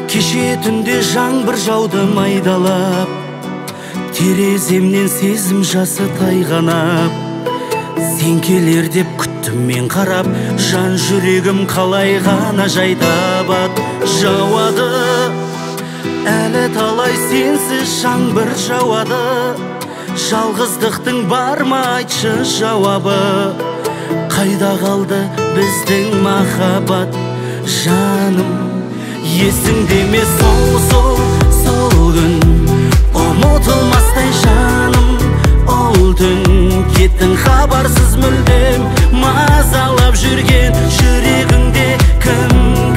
Кеше түнде жаңбыр жауды майдалап, тереземнен сезім жасы тайғанап. Сен келер деп күттім мен қарап, жан жүрегім қалай ғана жай табад. Жауады әлі талай сенсіз жаңбыр жауады. Жалғыздықтың бар ма айтшы жауабы? Қайда қалды біздің махаббат? Жаным, есіңде ме сол күн? Ұмытылмастай жаным, ол түн. Кеттің хабарсыз мүлдем, мазалап жүрген жүрегіңде кім?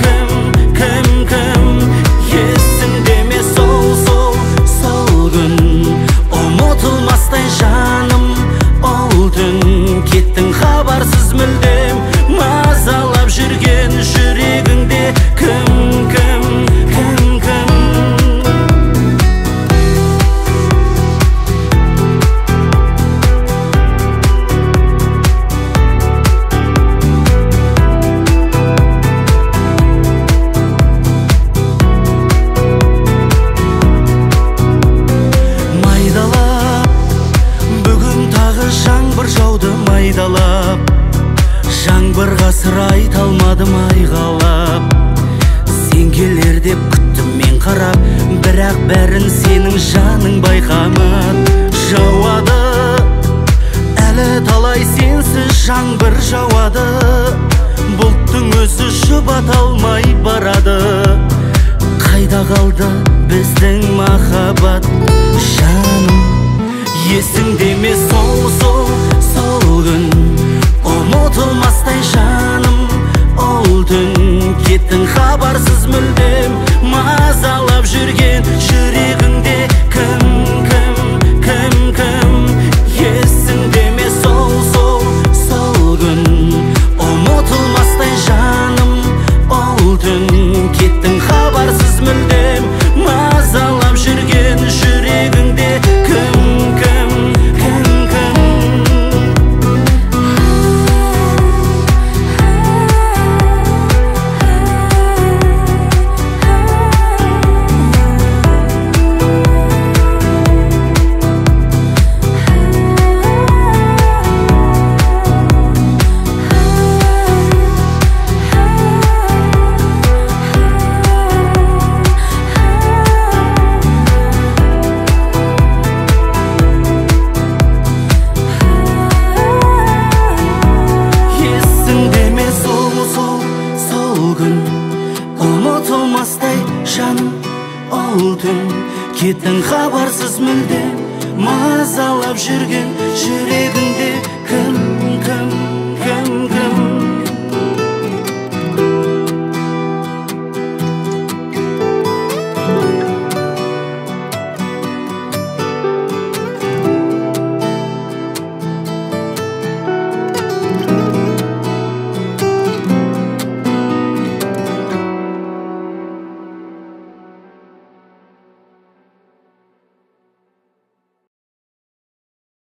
Есіңде ме сол күн? Ұмытылмастай жаным, ол түн. Кеттің хабарсыз мүлдем, мазалап жүрген жүрегіңде кім? Жаңбырға сыр айта алмадым айғалап. Сен келер деп күттім мен қарап, бірақ бәрін сенің жаның байқамады. Жауады әлі талай сенсіз жаңбыр жауады. Бұлттың өзі жұбата алмай барады. Қайда қалды біздің махаббат? Жаным, есіңде ме сол күн? Ұмытылмастай жаным, ол түн. Кеттің хабарсыз мүлдем, мазалап жүрген жүрегіңде кім? Есіңде ме сол күн? Ұмытылмастай жаным, ол түн. Кеттің хабарсыз мүлдем, мазалап жүрген жүрегіңде кім? Ұмытылмастай жаным, ол түн. Кеттің хабарсыз мүлдем, мазалап жүрген